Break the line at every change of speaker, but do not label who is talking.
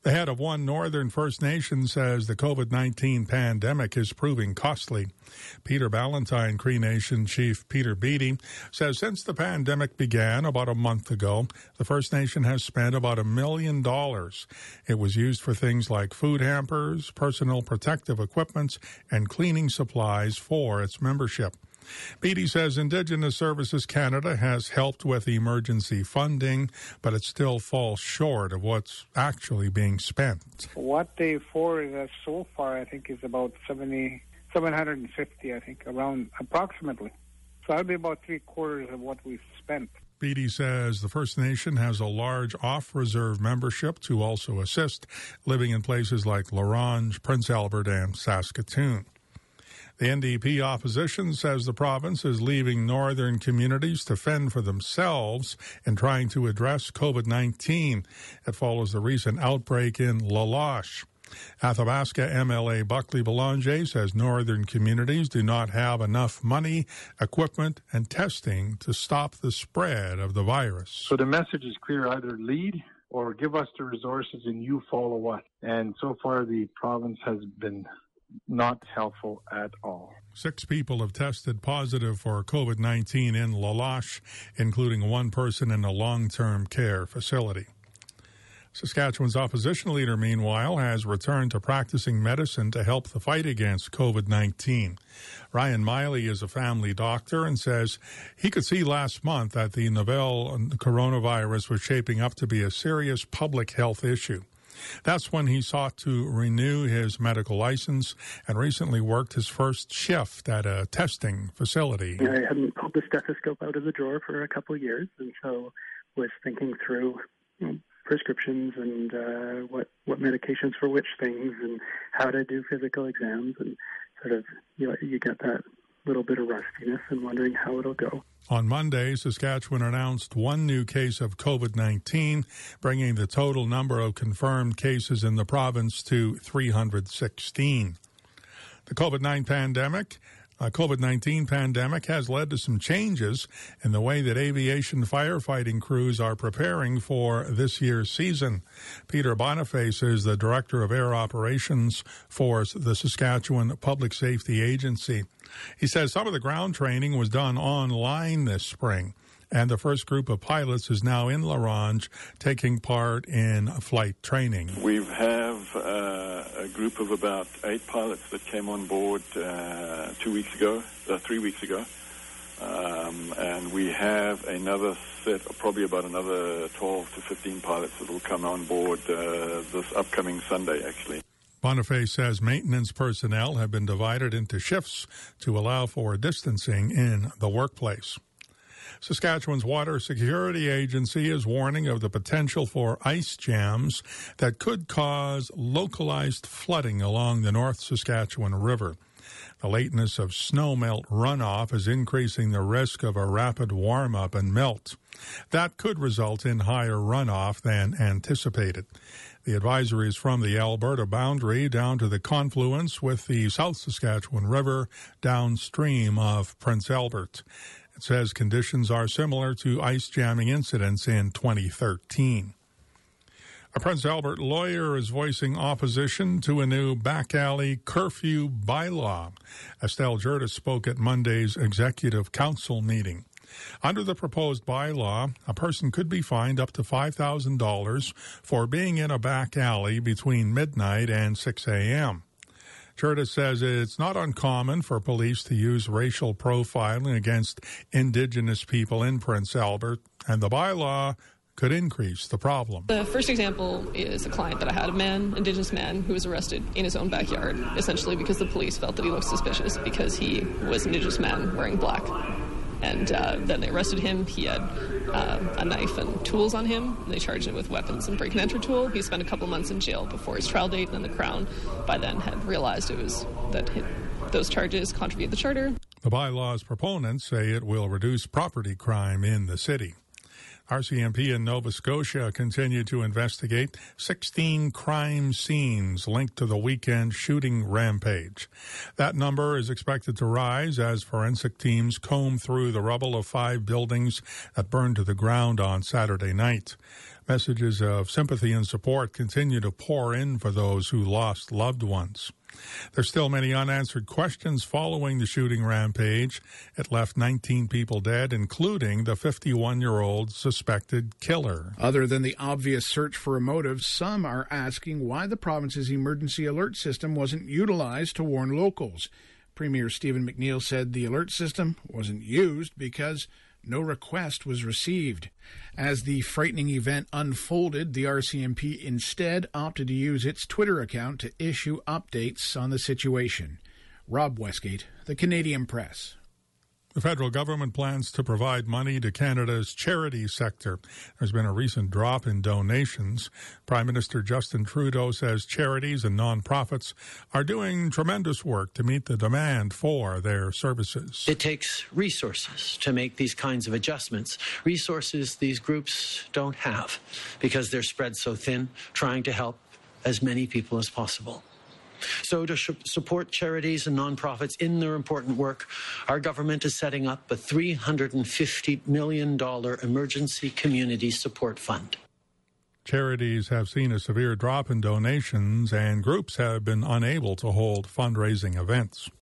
The head of one northern First Nation says the COVID-19 pandemic is proving costly. Peter Ballantyne, Cree Nation Chief Peter Beattie, says since the pandemic began about a month ago, the First Nation has spent about $1 million. It was used for things like food hampers, personal protective equipment, and cleaning supplies for its membership. Beattie says Indigenous Services Canada has helped with emergency funding, but it still falls short of what's actually being spent.
What they forwarded us so far, I think, is about 750, I think, around approximately. So that'll be about 3/4 of what we've spent.
Beattie says the First Nation has a large off-reserve membership to also assist, living in places like La Ronge, Prince Albert, and Saskatoon. The NDP opposition says the province is leaving northern communities to fend for themselves in trying to address COVID-19. It follows the recent outbreak in La Loche. Athabasca MLA Buckley Belanger says northern communities do not have enough money, equipment, and testing to stop the spread of the virus.
So the message is clear: either lead or give us the resources and you follow us. And so far the province has been not helpful at all.
6 people have tested positive for COVID-19 in La Loche, including one person in a long-term care facility. Saskatchewan's opposition leader, meanwhile, has returned to practicing medicine to help the fight against COVID-19. Ryan Miley is a family doctor and says he could see last month that the novel coronavirus was shaping up to be a serious public health issue. That's when he sought to renew his medical license and recently worked his first shift at a testing facility.
I hadn't pulled the stethoscope out of the drawer for a couple of years, and so was thinking through prescriptions and what medications for which things and how to do physical exams, and sort of you get that little bit of rustiness and wondering how it'll go.
On Monday, Saskatchewan announced one new case of COVID-19, bringing the total number of confirmed cases in the province to 316. The COVID-19 pandemic has led to some changes in the way that aviation firefighting crews are preparing for this year's season. Peter Boniface is the Director of Air Operations for the Saskatchewan Public Safety Agency. He says some of the ground training was done online this spring, and the first group of pilots is now in La Ronge taking part in flight training.
We have a group of about 8 pilots that came on board 3 weeks ago, and we have another set, probably about another 12 to 15 pilots that will come on board this upcoming Sunday, actually.
Boniface says maintenance personnel have been divided into shifts to allow for distancing in the workplace. Saskatchewan's Water Security Agency is warning of the potential for ice jams that could cause localized flooding along the North Saskatchewan River. The lateness of snowmelt runoff is increasing the risk of a rapid warm-up and melt. That could result in higher runoff than anticipated. The advisory is from the Alberta boundary down to the confluence with the South Saskatchewan River downstream of Prince Albert. It says conditions are similar to ice jamming incidents in 2013. A Prince Albert lawyer is voicing opposition to a new back alley curfew bylaw. Estelle Gerdes spoke at Monday's Executive Council meeting. Under the proposed bylaw, a person could be fined up to $5,000 for being in a back alley between midnight and 6 a.m. Gerdes says it's not uncommon for police to use racial profiling against Indigenous people in Prince Albert, and the bylaw could increase the problem.
The first example is a client that I had, Indigenous man, who was arrested in his own backyard, essentially because the police felt that he looked suspicious because he was an Indigenous man wearing black. And then they arrested him. He had a knife and tools on him. They charged him with weapons and break-and-enter tool. He spent a couple months in jail before his trial date, and then the Crown by then had realized those charges contravened the charter.
The bylaw's proponents say it will reduce property crime in the city. RCMP in Nova Scotia continued to investigate 16 crime scenes linked to the weekend shooting rampage. That number is expected to rise as forensic teams comb through the rubble of 5 buildings that burned to the ground on Saturday night. Messages of sympathy and support continue to pour in for those who lost loved ones. There's still many unanswered questions following the shooting rampage. It left 19 people dead, including the 51-year-old suspected killer.
Other than the obvious search for a motive, some are asking why the province's emergency alert system wasn't utilized to warn locals. Premier Stephen McNeil said the alert system wasn't used because no request was received. As the frightening event unfolded, the RCMP instead opted to use its Twitter account to issue updates on the situation. Rob Westgate, The Canadian Press.
The federal government plans to provide money to Canada's charity sector. There's been a recent drop in donations. Prime Minister Justin Trudeau says charities and nonprofits are doing tremendous work to meet the demand for their services.
It takes resources to make these kinds of adjustments, resources these groups don't have because they're spread so thin, trying to help as many people as possible. So to support charities and nonprofits in their important work, our government is setting up a $350 million emergency community support fund.
Charities have seen a severe drop in donations, and groups have been unable to hold fundraising events.